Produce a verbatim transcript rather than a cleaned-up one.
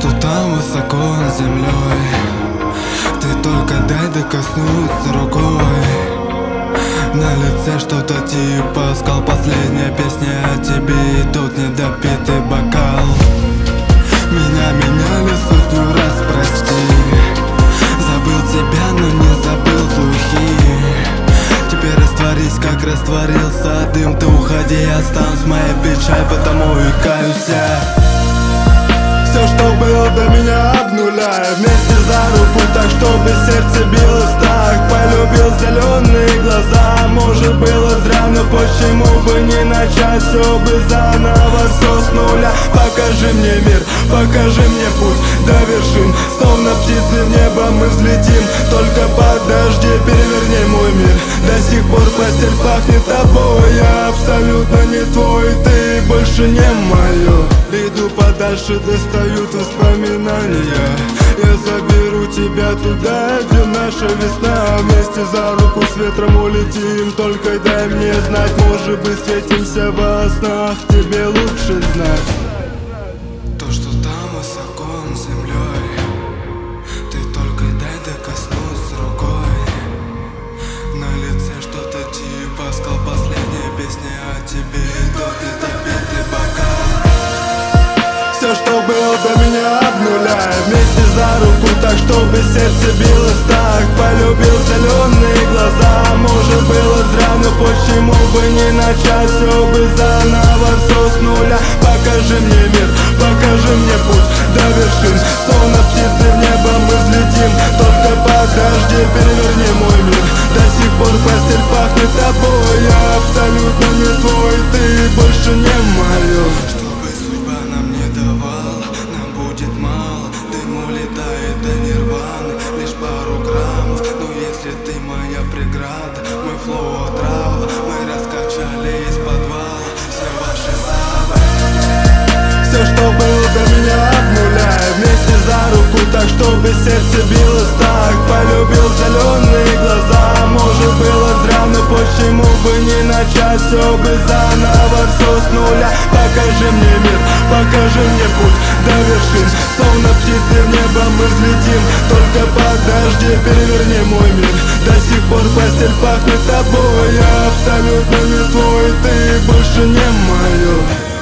что там высоко над землей. Ты только дай докоснуться рукой. На лице что-то типа скал. Последняя песня о тебе, и тут недопитый бокал. Меня меняли сотню раз, прости. Забыл тебя, но не забыл духи. Теперь растворись, как растворился дым. Ты уходи, останусь моя печаль, потому и каюсь я. Все, что было до меня, обнуляю вместе за руку, так чтобы сердце билось так. Полюбил зеленые глаза, может было зря, но почему бы не начать все бы заново, все с нуля. Покажи мне мир, покажи мне путь до вершин. Словно птицы в небо мы взлетим. Только подожди, переверни мой мир. До сих пор постель пахнет тобой. Я абсолютно не твой, ты больше не мое. Иду подальше, достают воспоминания. Я заберу тебя туда, где наша весна. Вместе за руку с ветром улетим. Только дай мне знать, может быть встретимся во снах. Тебе лучше знать то, что там высоко над землей. Ты только дай докоснуться рукой. На лице что-то типа скал. Последняя песня о тебе, и тот недопитый бокал. Все, что было до меня, обнуляю вместе за руку, так чтобы сердце билось так. Полюбил зеленые глаза, может было зря, но почему бы не начать все бы заново, все с нуля. Покажи мне мир, покажи мне путь до вершин. Словно птицы в небо мы взлетим. Только подожди, переверни мой мир. До сих пор постель пахнет тобой. Я абсолютно не твой, ты больше не мое. Чтобы судьба нам не давала, нам будет мало. Дым улетает до нирваны, лишь пару граммов. Но если ты моя преграда, мой флоу отрава. Мы раскачали из подвала все ваши сабы. Все, что было до меня, обнуляю вместе за руку, так чтобы сердце билось так. Полюбил зеленые глаза, может было зря, но почему бы не начать все бы заново, все с нуля. Покажи мне мир, покажи мне путь до вершин. Словно птицы в небо мы взлетим. Только подожди, переверни мой мир. До сих пор постель пахнет тобой. Я абсолютно не твой, ты больше не мое.